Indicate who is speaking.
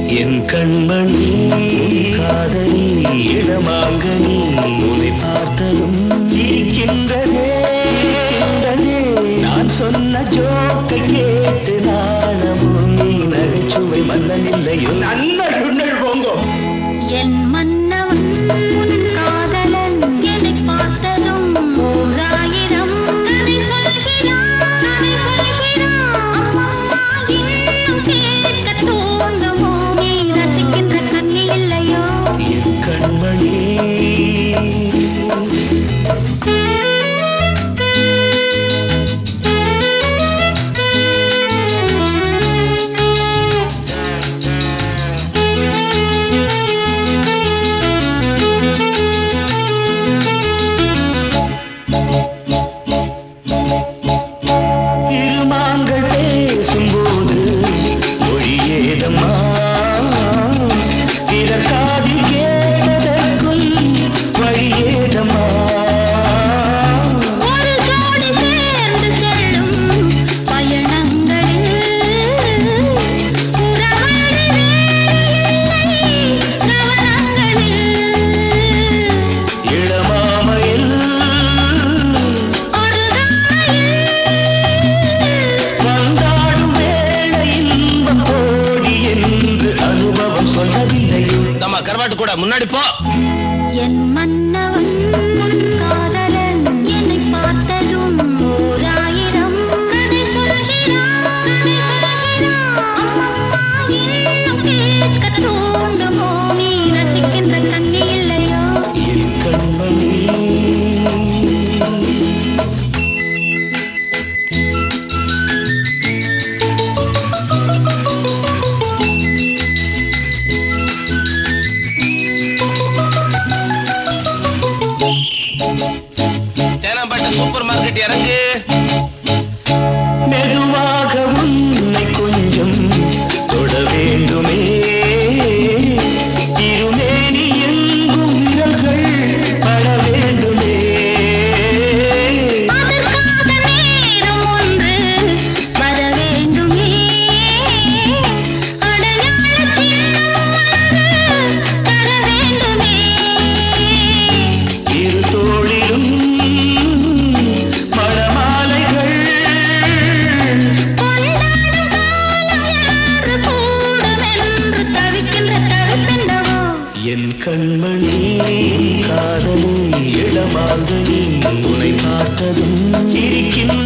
Speaker 1: என் கண்மணி காதலி இடமாங்கனி உன்னை பார்த்ததும் இருக்கின்றதே நான் சொன்ன ஜோக்கை கேட்டு நாணமும் நீ நகைச்சுவை மன்னனில்லையோ நல்ல சுண்ணல் போங்கோ
Speaker 2: என் மன்னவன் உன் காதலன் என்னை பார்த்ததும் ஓராயிரம் கதை சொல்கிறான் அம்மம்மா இன்னும் கேட்க தோன்றுமோ நீ ரசிக்கின்ற கண்ணி இல்லையோ
Speaker 1: என் கண்மணி
Speaker 3: கருவாட்டு கூட முன்னாடி போ
Speaker 2: என் மன்னவன் உன் காதலன் என்னை பார்த்ததும் ஓராயிரம் கதை சொல்கிறான் அம்மம்மா இன்னும் கேட்க தோன்றுமோ நீ ரசிக்கின்ற கண்ணி இல்லையோ
Speaker 1: என் கண்மணி
Speaker 3: சூப்பர் மார்க்கெட் இறங்கு
Speaker 1: மெதுவாக உன்னை கொஞ்சம் தொட வேண்டுமே இருமேனி எங்கும் விரல்கள் பட வேண்டுமே
Speaker 2: அதற்காக நேரம் ஒன்று வர வேண்டுமே அடையாள சின்னம் தர வேண்டுமே
Speaker 1: இரு தோளிலும் என் கண்மணி காதலி இடமாங்கனி உன்னை பார்த்ததும் இருக்கின்ற